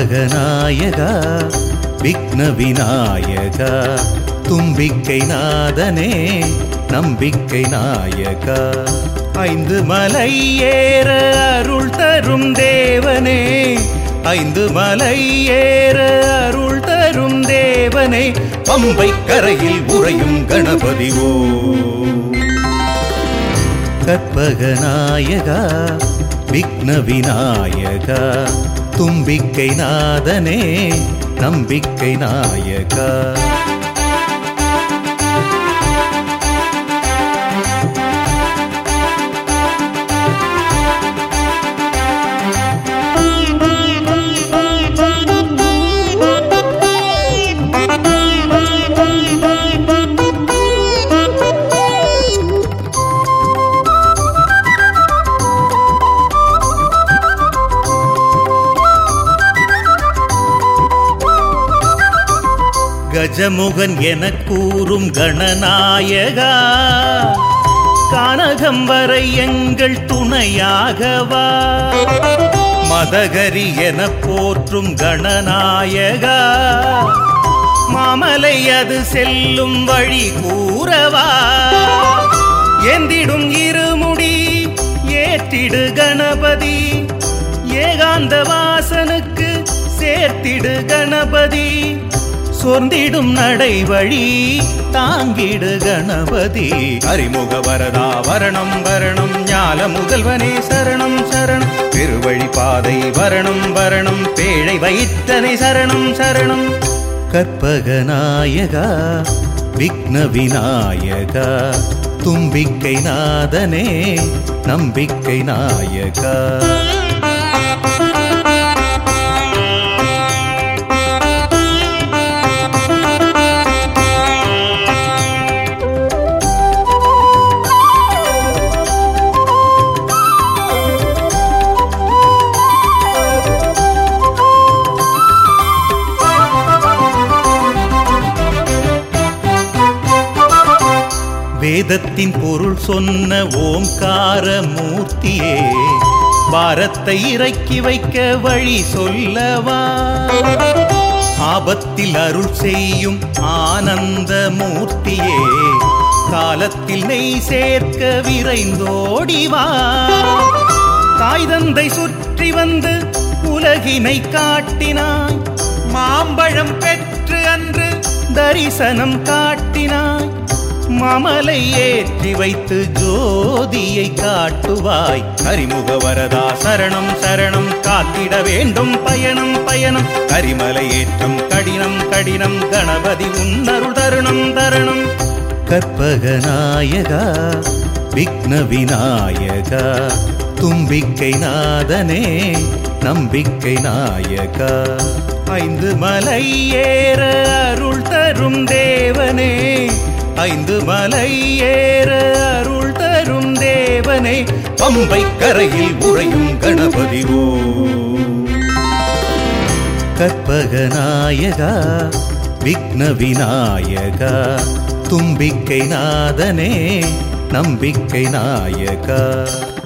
கற்பகநாயகா விக்ன விநாயகா தும்பிக்கை நாதனே நம்பிக்கை நாயகா ஐந்து மலை ஏற அருள் தரும் தேவனே ஐந்து மலை ஏற அருள் தரும் தேவனே பம்பை கரையில் உறையும் கணபதிவோ கற்பகநாயகா விக்ன விநாயகா தும்பிக்கை நாதனே நம்பிக்கை நாயகா கஜமுகன் என கூறும் கணநாயகா கானகம் வரை எங்கள் துணையாகவா மதகரி என போற்றும் கணநாயகா மாமலை அது செல்லும் வழி கூறவா ஏந்திடும் இருமுடி ஏற்றிடு கணபதி ஏகாந்த வாசனுக்கு சேர்த்திடு கணபதி சோர்ந்திடும் நடை வழி தாங்கிடு கணபதி அறிமுக வரதா வரணம் வரணம் ஞால முதல்வனே சரணம் சரணம் திருவழி பாதை வரணம் வரணம் பேழை வயிற்றனை சரணம் சரணம் கற்பகநாயகா விக்ன விநாயகா தும்பிக்கை நாதனே நம்பிக்கை நாயகா வேதத்தின் பொருள் சொன்ன ஓம்கார மூர்த்தியே பாரத்தை இறக்கி வைக்க வழி சொல்லவா ஆபத்தில் அருள் செய்யும் ஆனந்த மூர்த்தியே காலத்தில் நெய் சேர்க்க விரைந்தோடிவா தாய் தந்தை சுற்றி வந்து உலகினை காட்டினாய் மாம்பழம் பெற்று அன்று தரிசனம் காட்டினாய் மாமலை ஏற்றி வைத்து ஜோதியை காட்டுவாய் கரிமுக வரதா சரணம் சரணம் காத்திட வேண்டும் பயணம் பயணம் கரிமலை ஏற்றம் கடினம் கடினம் கணபதி உன்னருள் தருணம் தருணம் கற்பகநாயகா விக்ன விநாயகா தும்பிக்கை நாதனே நம்பிக்கை நாயகா ஐந்து மலை ஏற அருள் தரும் தேவனே ஐந்து மலை ஏற அருள் தரும் தேவனே பம்பை கரையில் உறையும் கணபதிவோ கற்பகநாயகா விக்ன விநாயகா தும்பிக்கை நாதனே நம்பிக்கை நாயகா